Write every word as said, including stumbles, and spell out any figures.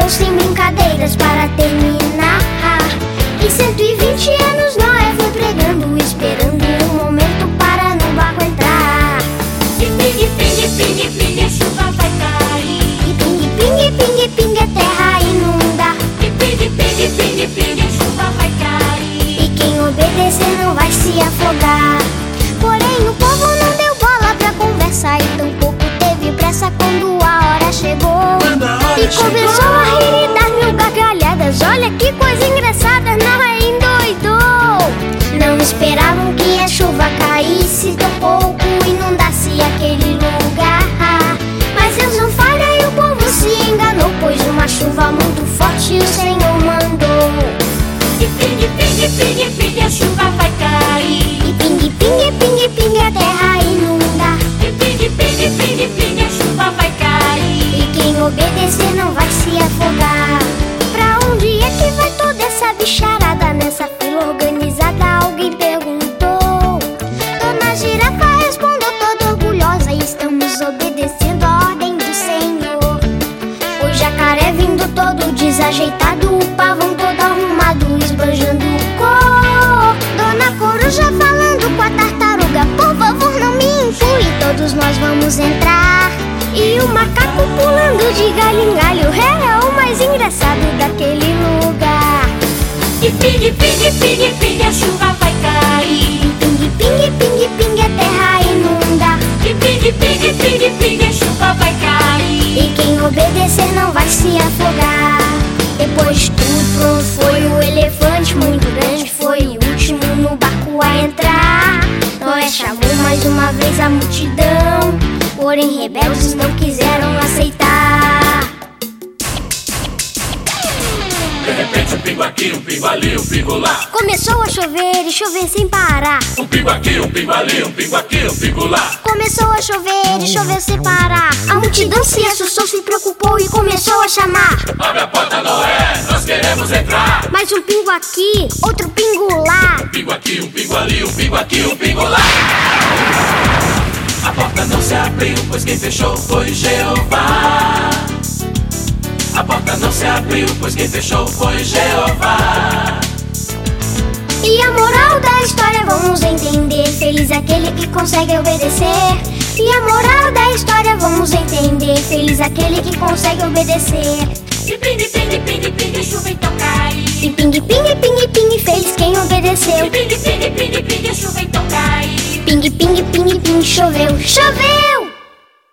Deus tem brincadeiras para terminar. Em cento e vinte anos Noé foi pregando, esperando um momento para no barco entrar. E pingue, pingue, pingue, pingue, a chuva vai cair. E pingue, pingue, pingue, pingue, a terra inunda. E pingue, pingue, pingue, pingue, a chuva vai cair. E quem obedecer não vai se afogar. Porém o povo não deu bola pra conversa e tampouco teve pressa quando a hora chegou. E começou a rir e dar mil gargalhadas. Olha que coisa engraçada, Noé endoidou. Não esperavam que a chuva caísse, tampouco inundasse aquele lugar. Mas Deus não falha e o povo se enganou, pois uma chuva muito forte o Senhor mandou. E pingue, pingue, pingue, pingue, a chuva vai cair. E pingue, pingue, pingue, pingue, a terra inunda. E pingue, pingue, pingue, pingue, a chuva vai cair. E quem obedecer não vai se afogar. Pra onde é que vai toda essa bicharada? Nessa fila organizada alguém perguntou. Dona Girafa respondeu toda orgulhosa: estamos obedecendo a ordem do Senhor. O jacaré vindo todo desajeitado, o pavão todo arrumado, esbanjando cor. Dona Coruja falando com a tartaruga: por favor não me empurre, todos nós vamos entrar. E o macaco pulando de galho em galho, é o mais engraçado daquele lugar. E pingue, pingue, pingue, pingue, a chuva vai cair. E pingue, pingue, pingue, pingue, a terra inunda. E pingue, pingue, pingue, pingue, a chuva vai cair. E quem obedecer não vai se afogar. Depois de tudo pronto foi o elefante, muito grande, foi o último no barco a entrar. Noé chamou mais uma vez a multidão, porém rebeldes não quiseram aceitar. De repente um pingo aqui, um pingo ali, um pingo lá. Começou a chover e chover sem parar. Um pingo aqui, um pingo ali, um pingo aqui, um pingo lá. Começou a chover e chover sem parar. A multidão se assustou, se preocupou e começou a chamar: abre a porta, Noé, nós queremos entrar. mais um pingo aqui, outro pingo lá. Um pingo aqui, um pingo ali, um pingo aqui, um pingo lá. A porta não se abriu, pois quem fechou foi Jeová. A porta não se abriu, pois quem fechou foi Jeová. E a moral da história vamos entender: feliz aquele que consegue obedecer. E a moral da história vamos entender: feliz aquele que consegue obedecer. E pingue, pingue, pingue, pingue, a chuva então cai. E pingue, pingue, pingue, pingue, feliz quem obedeceu. E pingue, pingue, pingue, pingue, a chuva então cai. Pingue, pingue, pingue, pingue, choveu, choveu.